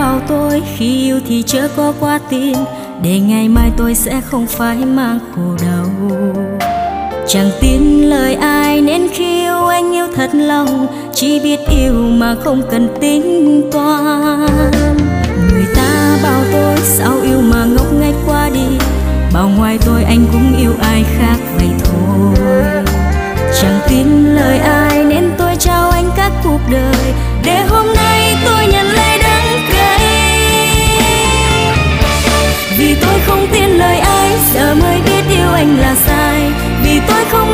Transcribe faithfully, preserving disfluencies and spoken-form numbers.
bảo tôi khi yêu thì chớ có quá tin, để ngày mai tôi sẽ không phải mang khổ đau. Chẳng tin lời ai nên khi yêu anh yêu thật lòng, chỉ biết yêu mà không cần tính toán. Người ta bảo tôi sao yêu mà ngốc nghếch qua đi, bảo ngoài tôi anh cũng yêu ai khác vậy thôi. Chẳng tin lời ai nên tôi trao anh các cuộc đời, để hôm nay tôi nhận lấy đắng cay. Vì tôi không tin lời ai, giờ mới biết yêu anh là sai. Vì tôi không